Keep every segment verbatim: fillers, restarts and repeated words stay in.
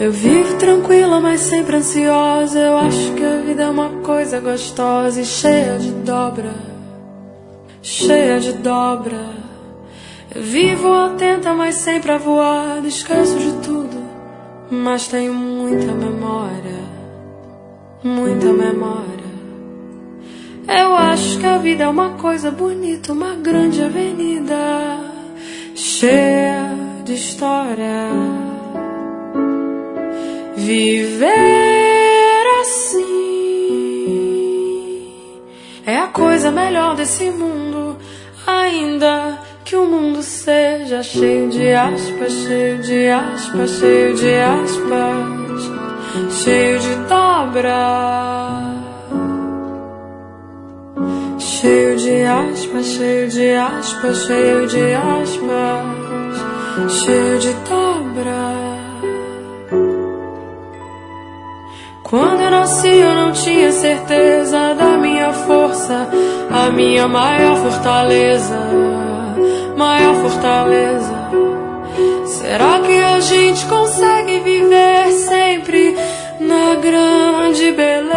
Eu vivo tranquila, mas sempre ansiosa. Eu acho que a vida é uma coisa gostosa e cheia de dobra, cheia de dobra. Eu vivo atenta, mas sempre avoada. Esqueço de tudo, mas tenho muita memória, muita memória. Eu acho que a vida é uma coisa bonita, uma grande avenida cheia de história. Viver assim é a coisa melhor desse mundo, ainda que o mundo seja cheio de aspas, cheio de aspas, cheio de aspas, cheio de dobra. Cheio de aspas, cheio de aspas, cheio de aspas, cheio de dobra. Quando eu nasci eu não tinha certeza da minha força, a minha maior fortaleza, maior fortaleza. Será que a gente consegue viver sempre na grande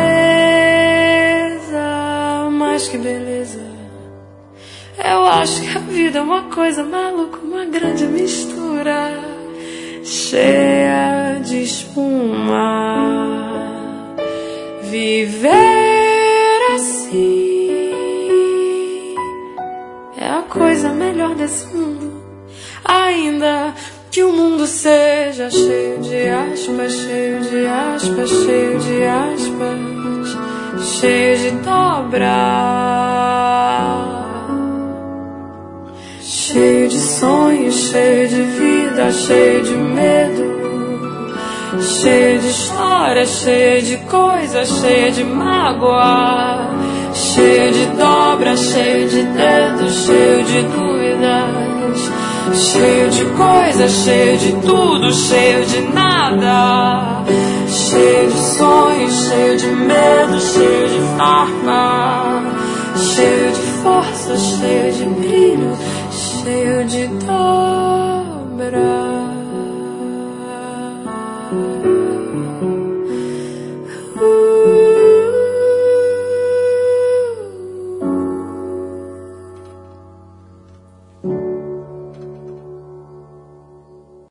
beleza? Mas que beleza. Eu acho que a vida é uma coisa maluca, uma grande mistura, cheia de espuma. Viver assim é a coisa melhor desse mundo, ainda que o mundo seja cheio de aspas, cheio de aspas, cheio de aspas, cheio de dobra. Cheio de sonhos, cheio de vida, cheio de medo, cheio de história, cheio de coisa, cheio de mágoa, cheio de dobra, cheio de dedos, cheio de dúvidas, cheio de coisa, cheio de tudo, cheio de nada, cheio de sonhos, cheio de medo, cheio de farpa, cheio de força, cheio de brilho, cheio de dobra.